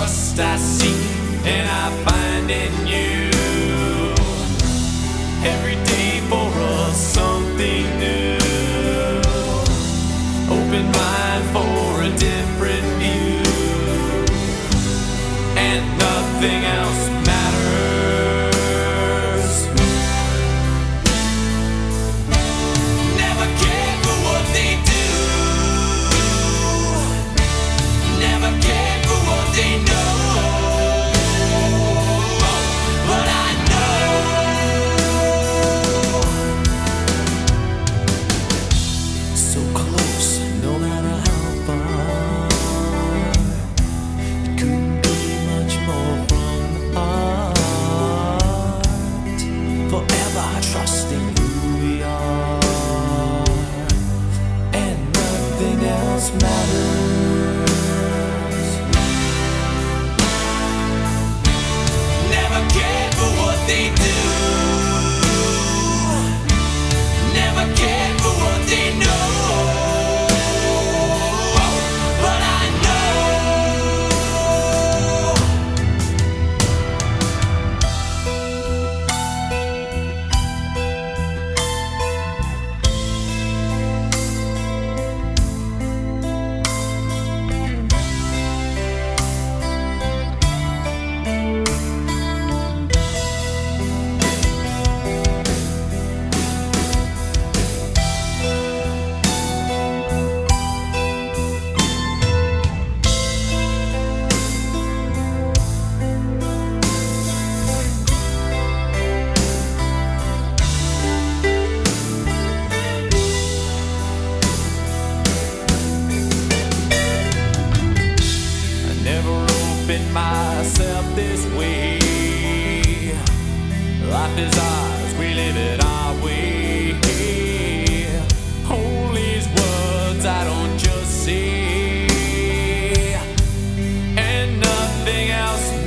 trust I seek and I find in you. Every day for us something new. Open mind for a different view, and nothing else matters. Never cared for what they do. Never cared for what they know. But I know so close, no matter how far. It couldn't be much more from the heart. Forever trusting who we are, and nothing else matters. Never cared for what they do. Never cared for what they know. But I know myself this way. Life is ours, we live it our way. Hold these words I don't just say, and nothing else